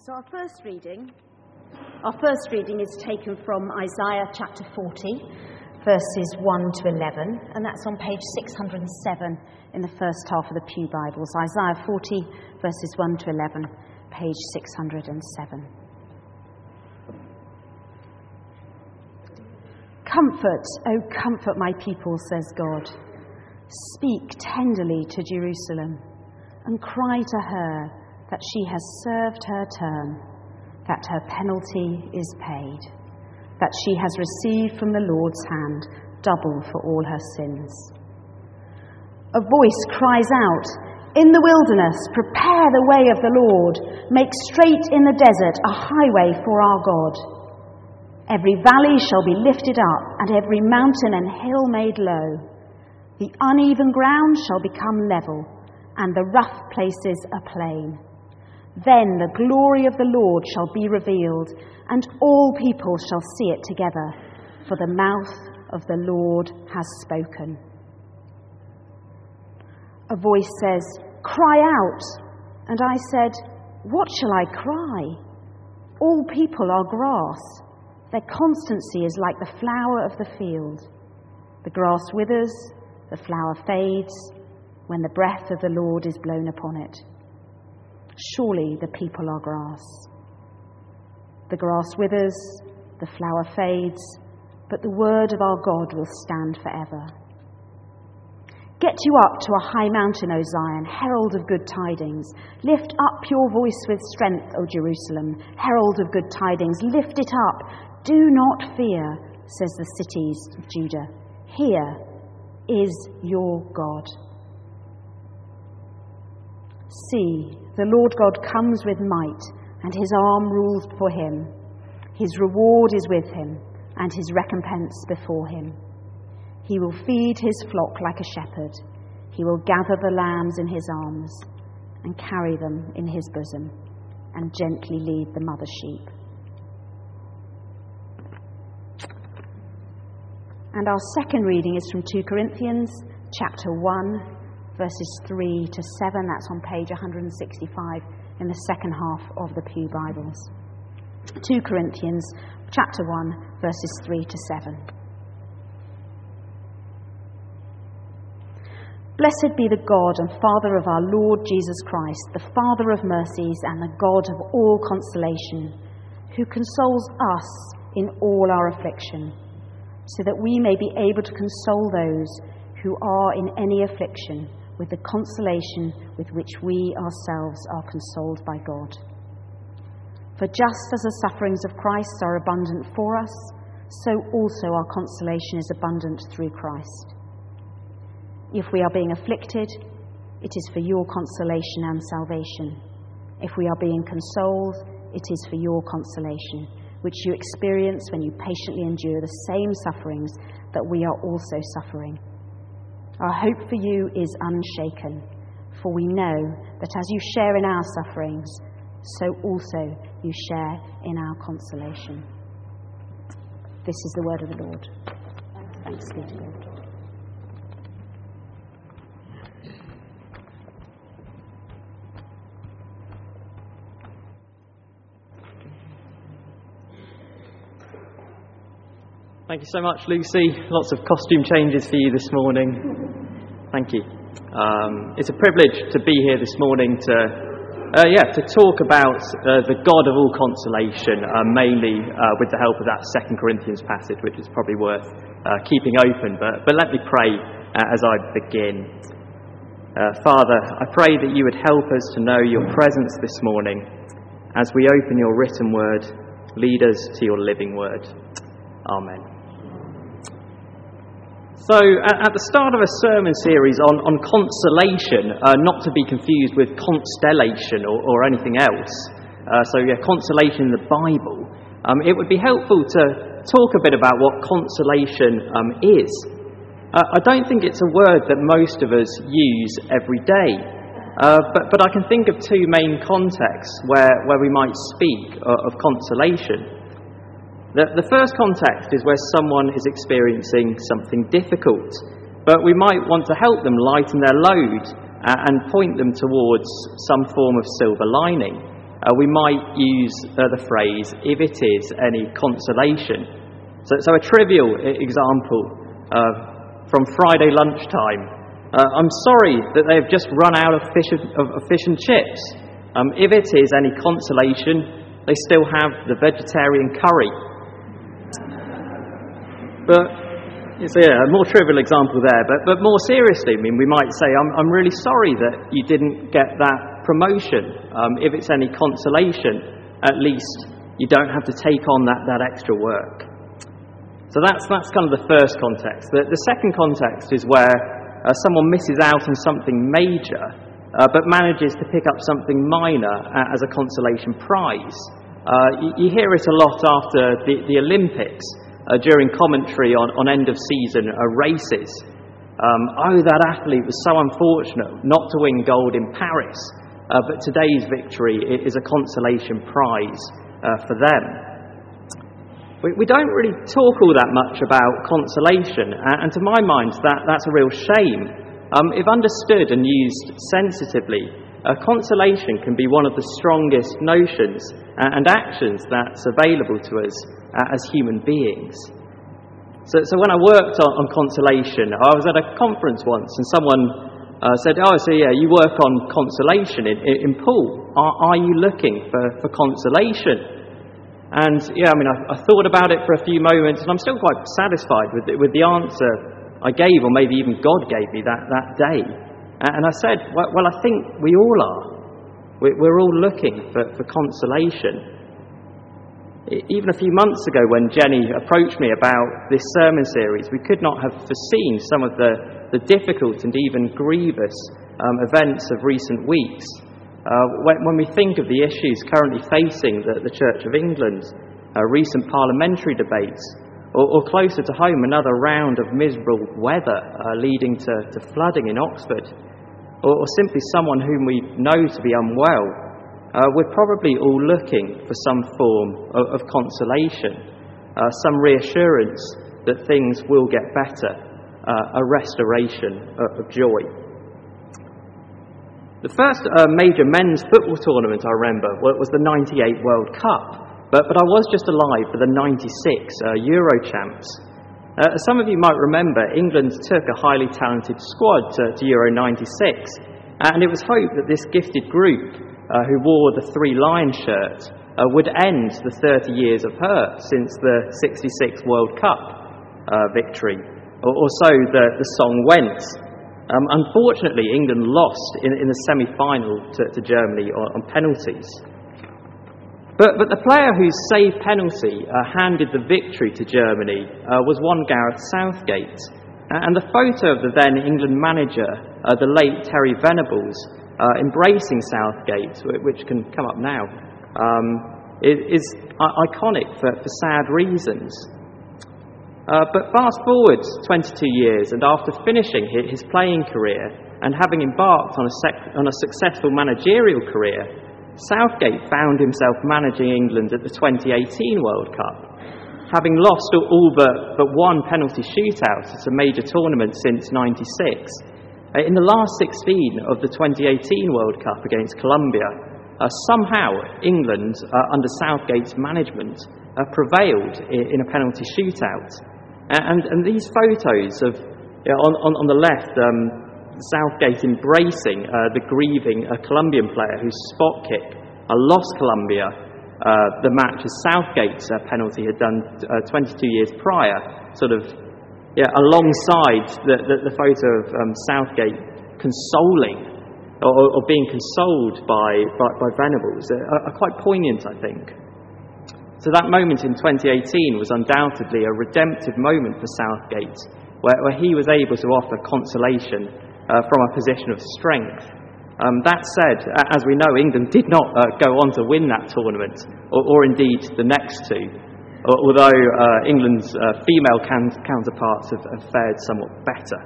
So our first reading is taken from Isaiah chapter 40, verses 1 to 11, and that's on page 607 in the first half of the Pew Bibles. Isaiah 40, verses 1 to 11, page 607. Comfort, O comfort my people, says God. Speak tenderly to Jerusalem and cry to her that she has served her term, that her penalty is paid, that she has received from the Lord's hand double for all her sins. A voice cries out, "In the wilderness, prepare the way of the Lord, make straight in the desert a highway for our God. Every valley shall be lifted up, and every mountain and hill made low. The uneven ground shall become level, and the rough places a plain. Then the glory of the Lord shall be revealed, and all people shall see it together, for the mouth of the Lord has spoken." A voice says, "Cry out." And I said, "What shall I cry? All people are grass. Their constancy is like the flower of the field. The grass withers, the flower fades, when the breath of the Lord is blown upon it. Surely the people are grass. The grass withers, the flower fades, but the word of our God will stand forever. Get you up to a high mountain, O Zion, herald of good tidings. Lift up your voice with strength, O Jerusalem, herald of good tidings. Lift it up. Do not fear, says the cities of Judah. Here is your God. See, the Lord God comes with might, and his arm rules for him. His reward is with him, and his recompense before him. He will feed his flock like a shepherd. He will gather the lambs in his arms, and carry them in his bosom, and gently lead the mother sheep. And our second reading is from 2 Corinthians chapter 1, verses 3 to 7. That's on page 165 in the second half of the Pew Bibles. 2 Corinthians chapter 1, verses 3 to 7. Blessed be the God and Father of our Lord Jesus Christ, the Father of mercies and the God of all consolation, who consoles us in all our affliction, so that we may be able to console those who are in any affliction with the consolation with which we ourselves are consoled by God. For just as the sufferings of Christ are abundant for us, so also our consolation is abundant through Christ. If we are being afflicted, it is for your consolation and salvation. If we are being consoled, it is for your consolation, which you experience when you patiently endure the same sufferings that we are also suffering. Our hope for you is unshaken, for we know that as you share in our sufferings, so also you share in our consolation. This is the word of the Lord. Thanks be to God. Thank you so much, Lucy. Lots of costume changes for you this morning. Thank you. It's a privilege to be here this morning to talk about the God of all consolation, mainly with the help of that 2 Corinthians passage, which is probably worth keeping open. But let me pray as I begin. Father, I pray that you would help us to know your presence this morning as we open your written word. Lead us to your living word. Amen. So, at the start of a sermon series on consolation, not to be confused with constellation or anything else, consolation in the Bible, it would be helpful to talk a bit about what consolation is. I don't think it's a word that most of us use every day, but I can think of two main contexts where we might speak of consolation. The first context is where someone is experiencing something difficult, but we might want to help them lighten their load and point them towards some form of silver lining. we might use the phrase, if it is any consolation. So a trivial example from Friday lunchtime. I'm sorry that they've just run out of fish and chips. If it is any consolation, they still have the vegetarian curry. But it's a more trivial example there. But more seriously, we might say, I'm really sorry that you didn't get that promotion. If it's any consolation, at least you don't have to take on that extra work. So that's kind of the first context. The second context is where someone misses out on something major, but manages to pick up something minor as a consolation prize. You hear it a lot after the Olympics, during commentary on end-of-season races. That athlete was so unfortunate not to win gold in Paris, but today's victory is a consolation prize for them. We don't really talk all that much about consolation, and to my mind that's a real shame. If understood and used sensitively, consolation can be one of the strongest notions and actions that's available to us as human beings. So when I worked on consolation, I was at a conference once and someone said, you work on consolation in Poole. Are you looking for consolation? And I thought about it for a few moments, and I'm still quite satisfied with the answer I gave, or maybe even God gave me that day. And I said, well, I think we all are. We're all looking for consolation. Even a few months ago, when Jenny approached me about this sermon series, we could not have foreseen some of the difficult and even grievous events of recent weeks. When we think of the issues currently facing the Church of England, recent parliamentary debates, or closer to home, another round of miserable weather leading to flooding in Oxford, or simply someone whom we know to be unwell, we're probably all looking for some form of consolation, some reassurance that things will get better, a restoration of joy. The first major men's football tournament I remember was the 98 World Cup, but I was just alive for the 96 Euro champs. As some of you might remember, England took a highly talented squad to Euro 96, and it was hoped that this gifted group, who wore the Three Lions shirt, would end the 30 years of hurt since the 66 World Cup victory, or so the song went. Unfortunately, England lost in the semi-final to Germany on penalties. But the player whose saved penalty handed the victory to Germany was one Gareth Southgate. And the photo of the then England manager, the late Terry Venables, embracing Southgate, which can come up now, is iconic for sad reasons. But fast forward 22 years, and after finishing his playing career and having embarked on a successful managerial career, Southgate found himself managing England at the 2018 World Cup, having lost all but one penalty shootout at a major tournament since '96. In the last 16 of the 2018 World Cup against Colombia, somehow England, under Southgate's management, prevailed in a penalty shootout. And these photos of, on the left, Southgate embracing the grieving Colombian player whose spot kick lost Colombia the match as Southgate's penalty had done 22 years prior, alongside the photo of Southgate consoling or being consoled by Venables, are quite poignant, I think. So that moment in 2018 was undoubtedly a redemptive moment for Southgate, where he was able to offer consolation from a position of strength. That said, as we know, England did not go on to win that tournament, or indeed the next two, although England's female counterparts have fared somewhat better.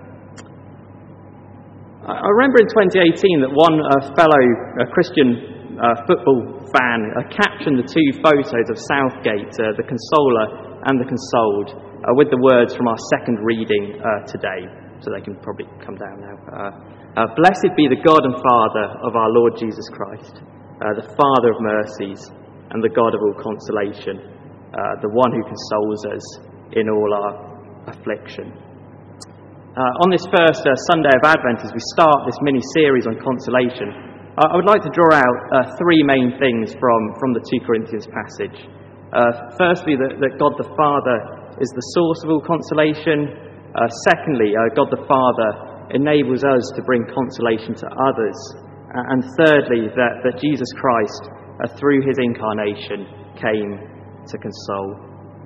I remember in 2018 that one fellow Christian football fan captioned the two photos of Southgate, the consoler and the consoled, with the words from our second reading today. So they can probably come down now. Blessed be the God and Father of our Lord Jesus Christ. the Father of mercies and the God of all consolation, the one who consoles us in all our affliction. On this first Sunday of Advent, as we start this mini-series on consolation, I would like to draw out three main things from the 2 Corinthians passage. Firstly, that God the Father is the source of all consolation. Secondly, God the Father enables us to bring consolation to others. And thirdly, that Jesus Christ, through his incarnation, came to console.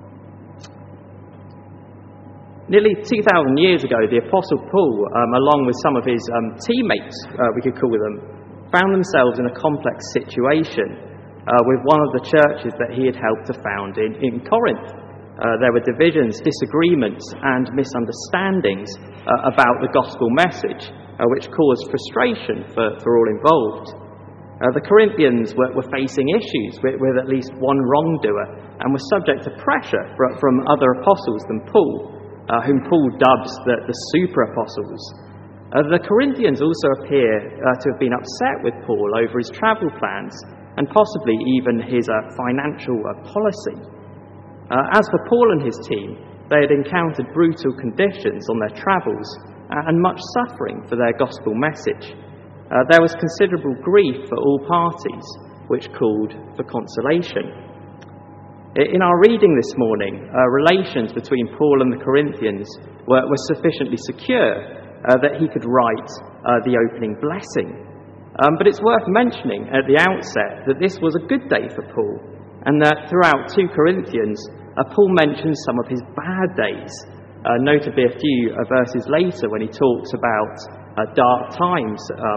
Nearly 2,000 years ago, the Apostle Paul, along with some of his teammates, we could call them, found themselves in a complex situation with one of the churches that he had helped to found in Corinth. There were divisions, disagreements, and misunderstandings about the gospel message, which caused frustration for all involved. The Corinthians were facing issues with at least one wrongdoer and were subject to pressure from other apostles than Paul, whom Paul dubs the super-apostles. The Corinthians also appear to have been upset with Paul over his travel plans and possibly even his financial policy. As for Paul and his team, they had encountered brutal conditions on their travels and much suffering for their gospel message. There was considerable grief for all parties, which called for consolation. In our reading this morning, relations between Paul and the Corinthians were sufficiently secure that he could write the opening blessing. But it's worth mentioning at the outset that this was a good day for Paul, and that throughout 2 Corinthians, Paul mentions some of his bad days, notably a few verses later when he talks about dark times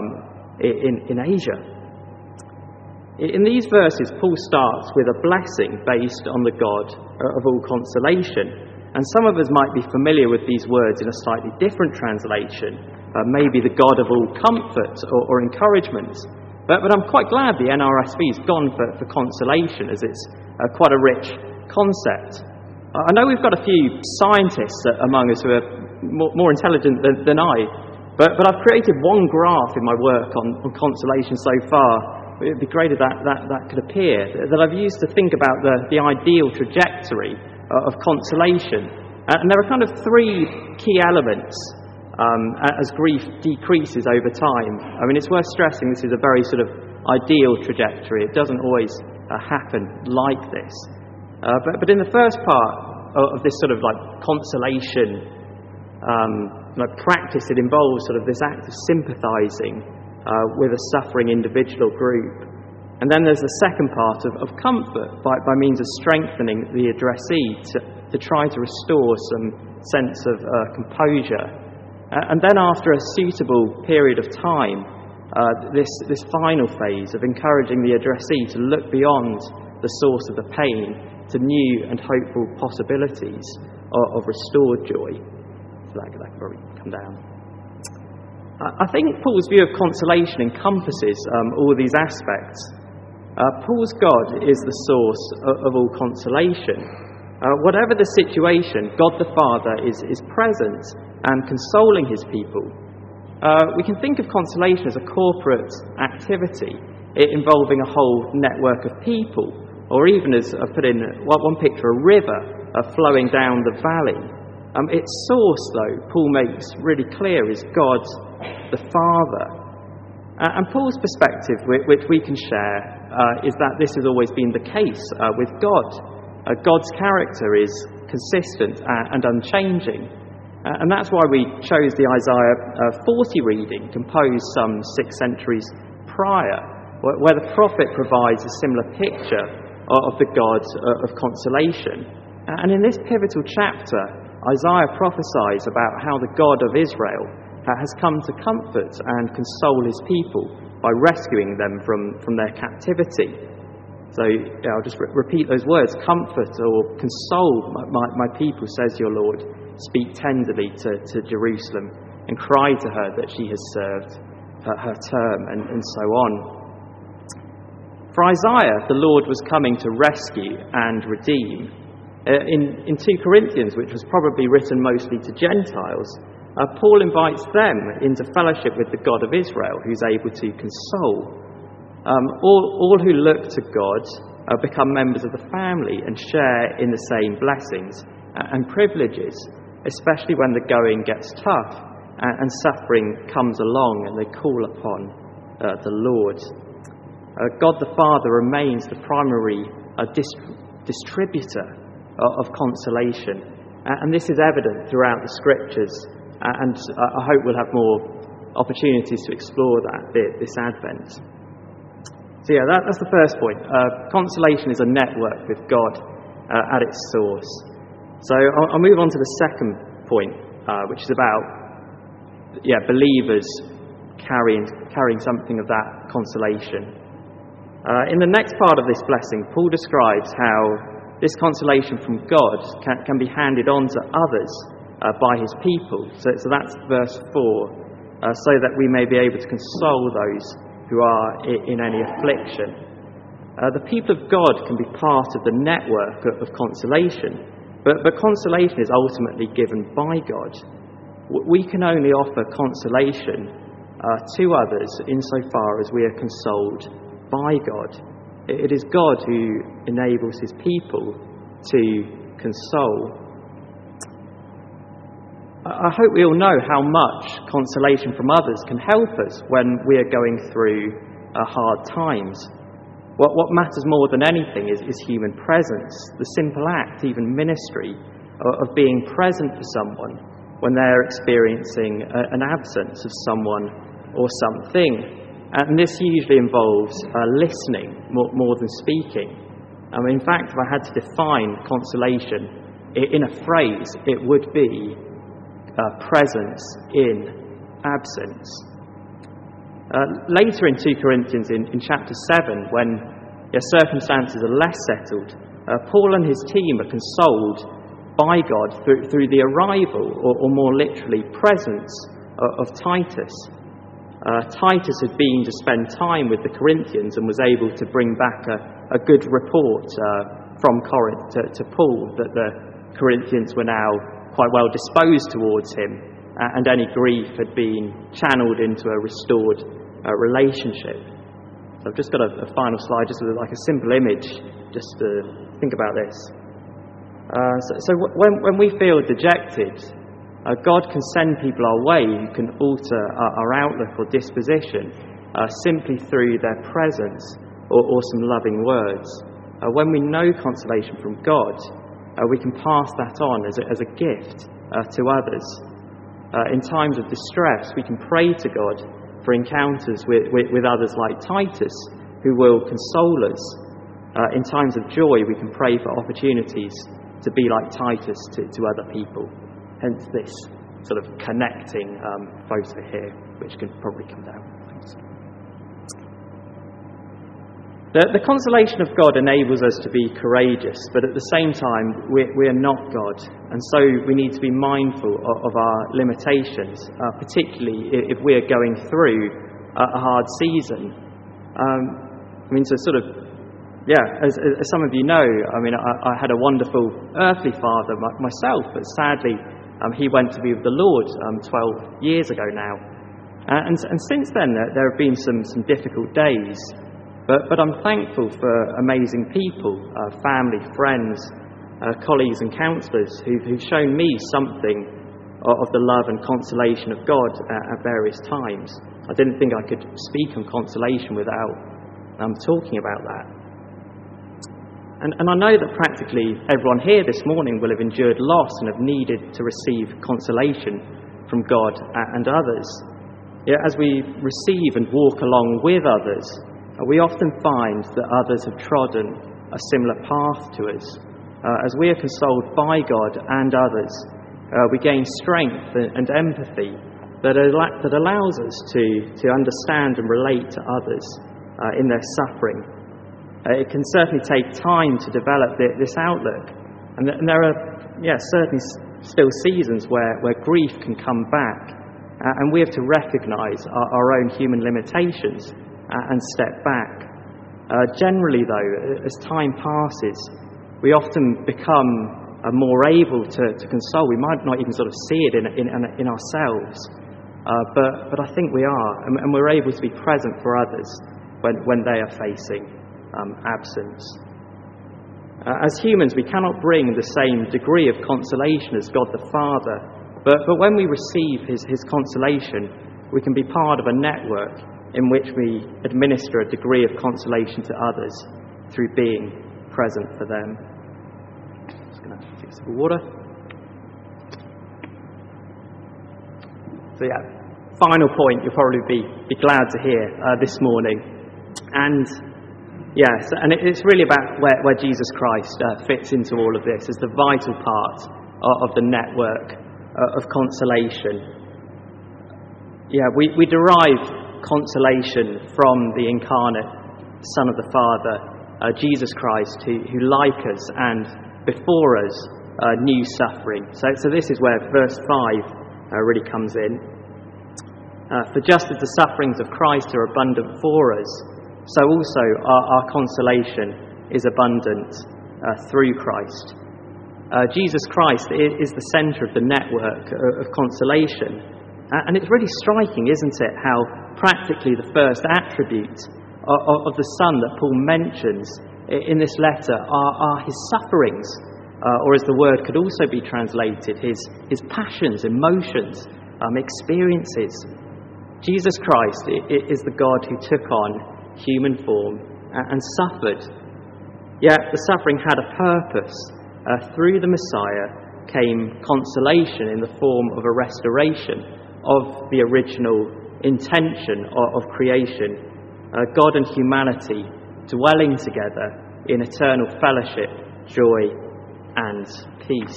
in Asia. In these verses, Paul starts with a blessing based on the God of all consolation. And some of us might be familiar with these words in a slightly different translation, maybe the God of all comfort or encouragement. But I'm quite glad the NRSV's gone for consolation, as it's quite a rich concept. I know we've got a few scientists among us who are more intelligent than I, but I've created one graph in my work on consolation so far. It would be great if that could appear, that I've used to think about the ideal trajectory of consolation. And there are kind of three key elements as grief decreases over time. I mean, it's worth stressing this is a very sort of ideal trajectory. It doesn't always happen like this. But in the first part of this sort of like consolation practice, it involves sort of this act of sympathising with a suffering individual group. And then there's the second part of comfort by means of strengthening the addressee to try to restore some sense of composure. And then after a suitable period of time, this final phase of encouraging the addressee to look beyond the source of the pain to new and hopeful possibilities of restored joy. So that could probably come down. I think Paul's view of consolation encompasses all these aspects. Paul's God is the source of all consolation. Whatever the situation, God the Father is present and consoling his people. We can think of consolation as a corporate activity involving a whole network of people, or even, as I've put in one picture, a river flowing down the valley. Its source, though, Paul makes really clear, is God the Father. And Paul's perspective, which we can share, is that this has always been the case with God. God's character is consistent and unchanging. And that's why we chose the Isaiah 40 reading, composed some 6 centuries prior, where the prophet provides a similar picture of the God of consolation. And in this pivotal chapter, Isaiah prophesies about how the God of Israel has come to comfort and console his people by rescuing them from their captivity. So I'll just repeat those words: comfort or console my people, says your Lord. Speak tenderly to Jerusalem and cry to her that she has served her term, and so on. For Isaiah, the Lord was coming to rescue and redeem. In 2 Corinthians, which was probably written mostly to Gentiles, Paul invites them into fellowship with the God of Israel, who's able to console. All who look to God become members of the family and share in the same blessings and privileges, especially when the going gets tough and suffering comes along and they call upon the Lord. God the Father remains the primary distributor of consolation, and this is evident throughout the Scriptures, and I hope we'll have more opportunities to explore that this Advent. So yeah, that's the first point. Consolation is a network with God at its source. So I'll move on to the second point, which is about believers carrying something of that consolation. In the next part of this blessing, Paul describes how this consolation from God can be handed on to others by his people. So that's verse 4, so that we may be able to console those who are in any affliction. The people of God can be part of the network of consolation, but consolation is ultimately given by God. We can only offer consolation to others insofar as we are consoled by God. It is God who enables his people to console. I hope we all know how much consolation from others can help us when we are going through hard times. What matters more than anything is human presence, the simple act, even ministry, of being present for someone when they're experiencing an absence of someone or something. And this usually involves listening more than speaking. In fact, if I had to define consolation in a phrase, it would be presence in absence. Later in 2 Corinthians, in chapter 7, when circumstances are less settled, Paul and his team are consoled by God through the arrival, or more literally, presence of Titus. Titus had been to spend time with the Corinthians and was able to bring back a good report from Corinth to Paul that the Corinthians were now quite well disposed towards him, and any grief had been channeled into a restored relationship. So I've just got a final slide, just like a simple image, just to think about this. So when we feel dejected, God can send people our way who can alter our outlook or disposition simply through their presence or some loving words. When we know consolation from God, we can pass that on as a gift to others. In times of distress, we can pray to God for encounters with others like Titus, who will console us. In times of joy, we can pray for opportunities to be like Titus to other people. Hence this sort of connecting photo here, which can probably come down. Thanks. The consolation of God enables us to be courageous, but at the same time, we are not God, and so we need to be mindful of our limitations, particularly if we are going through a hard season. As some of you know, I had a wonderful earthly father myself, but sadly, he went to be with the Lord 12 years ago now. And since then, there have been some difficult days. But I'm thankful for amazing people, family, friends, colleagues and counsellors who've shown me something of the love and consolation of God at various times. I didn't think I could speak on consolation without talking about that. And I know that practically everyone here this morning will have endured loss and have needed to receive consolation from God and others. Yet as we receive and walk along with others, we often find that others have trodden a similar path to us. As we are consoled by God and others, we gain strength and empathy that allows us to understand and relate to others in their suffering. It can certainly take time to develop this outlook, and there are certainly still seasons where grief can come back, and we have to recognise our own human limitations and step back. Generally though, as time passes, we often become more able to console. We might not even sort of see it in ourselves, but I think we are, and we're able to be present for others when they are facing absence. As humans, we cannot bring the same degree of consolation as God the Father, but when we receive his consolation, we can be part of a network in which we administer a degree of consolation to others through being present for them. Just going to take some water. So final point you'll probably be glad to hear this morning. And yes, and it's really about where Jesus Christ fits into all of this as the vital part of the network of consolation. Yeah, we derive consolation from the incarnate Son of the Father, Jesus Christ, who like us and before us knew suffering. So this is where verse 5 really comes in. For just as the sufferings of Christ are abundant for us, so also our consolation is abundant through Christ. Jesus Christ is the centre of the network of consolation. And it's really striking, isn't it, how practically the first attribute of the Son that Paul mentions in this letter are his sufferings, or as the word could also be translated, his passions, emotions, experiences. Jesus Christ is the God who took on human form and suffered. Yet the suffering had a purpose. Through the Messiah came consolation in the form of a restoration of the original intention of creation, God and humanity dwelling together in eternal fellowship, joy and peace.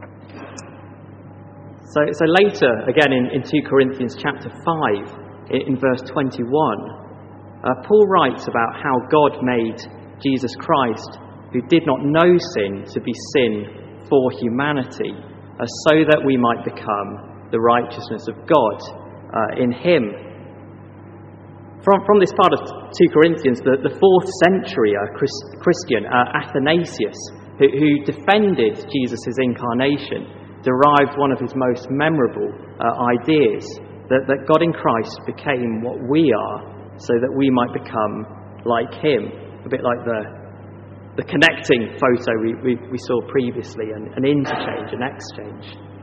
So later, again in 2 Corinthians chapter 5, in verse 21, Paul writes about how God made Jesus Christ, who did not know sin, to be sin for humanity, so that we might become the righteousness of God in him. From this part of 2 Corinthians, the 4th century Christian, Athanasius, who defended Jesus' incarnation, derived one of his most memorable ideas, that God in Christ became what we are, so that we might become like him. A bit like the connecting photo we saw previously, an interchange, an exchange.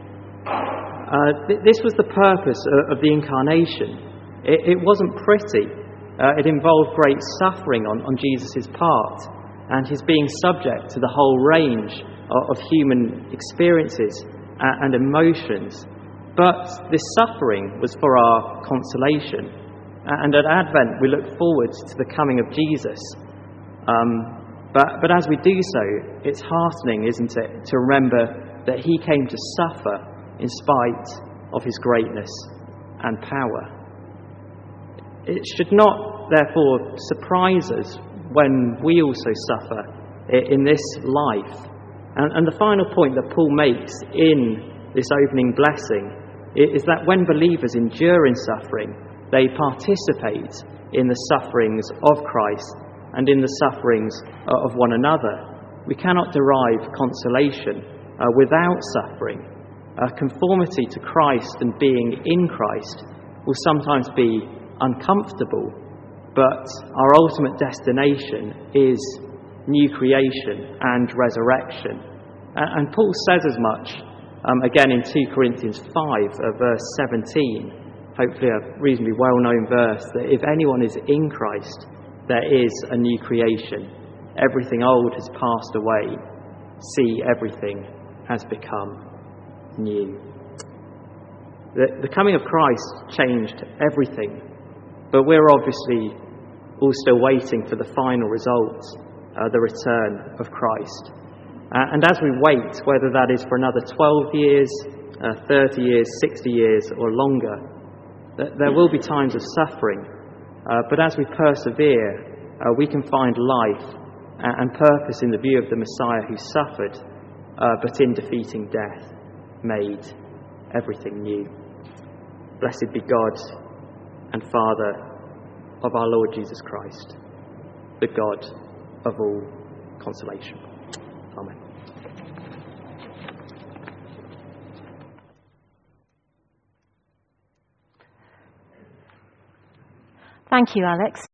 This was the purpose of the incarnation. It wasn't pretty. It involved great suffering on Jesus' part, and his being subject to the whole range of human experiences and emotions. But this suffering was for our consolation. And at Advent we look forward to the coming of Jesus. But as we do so, it's heartening, isn't it, to remember that he came to suffer in spite of his greatness and power. It should not, therefore, surprise us when we also suffer in this life. And the final point that Paul makes in this opening blessing is that when believers endure in suffering, they participate in the sufferings of Christ and in the sufferings of one another. We cannot derive consolation without suffering. Conformity to Christ and being in Christ will sometimes be uncomfortable, but our ultimate destination is new creation and resurrection. And Paul says as much again in 2 Corinthians 5, verse 17, hopefully a reasonably well-known verse, that if anyone is in Christ, there is a new creation. Everything old has passed away. See, everything has become new. The coming of Christ changed everything, but we're obviously all still waiting for the final result, the return of Christ. And as we wait, whether that is for another 12 years, 30 years, 60 years or longer, there will be times of suffering, but as we persevere, we can find life and purpose in the view of the Messiah who suffered, but in defeating death, made everything new. Blessed be God and Father of our Lord Jesus Christ, the God of all consolation. Amen. Thank you, Alex.